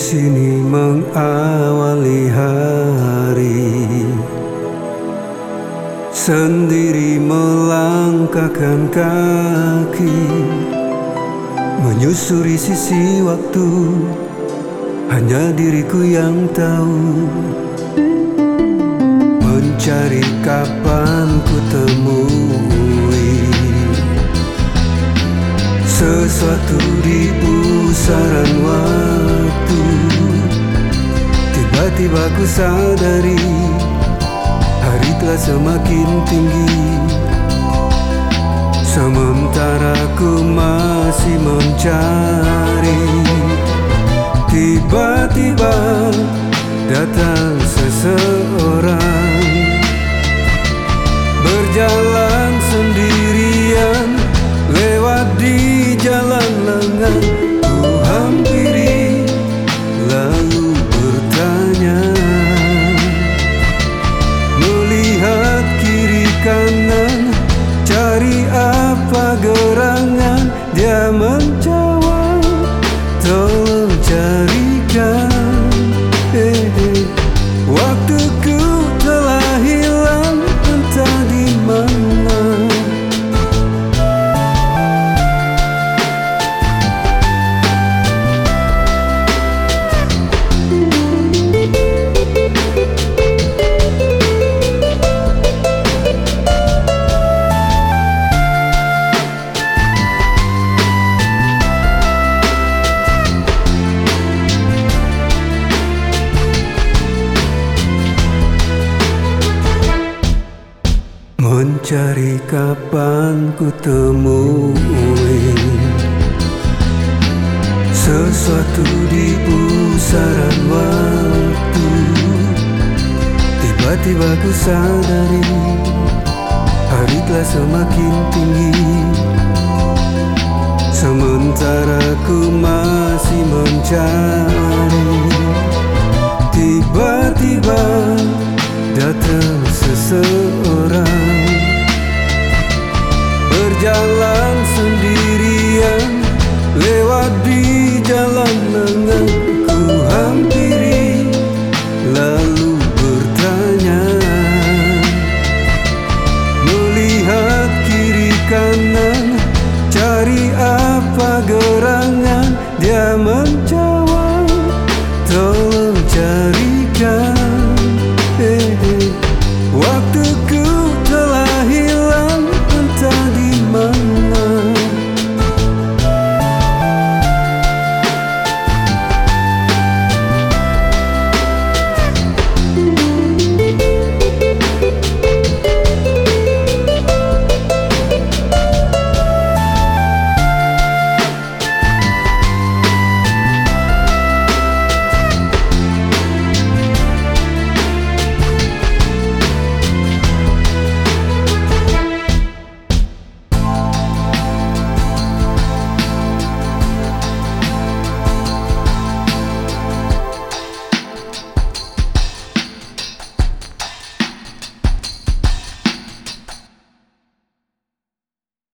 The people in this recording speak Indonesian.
sini mengawali hari, sendiri melangkahkan kaki, menyusuri sisi waktu, hanya diriku yang tahu. Mencari kapan ku temui sesuatu di pusaran waktu. Tiba-tiba ku sadari hari telah semakin tinggi, sementara ku masih mencari. Tiba-tiba datang seseorang, berjalan sendirian lewat di jalan lengan. Ku hampiri lalu bertanya, melihat kiri kanan, cari apa gerangan. Dia menjawab, tolong carikan. Waktuku telah hilang entah di mana. Mencari kapan ku temui sesuatu di pusaran waktu. Tiba-tiba ku sadari hari telah semakin tinggi, sementara ku masih mencari. Tiba-tiba datang seseorang, berjalan sendirian lewat di jalan lengan. Ku hampiri lalu bertanya, melihat kiri kanan,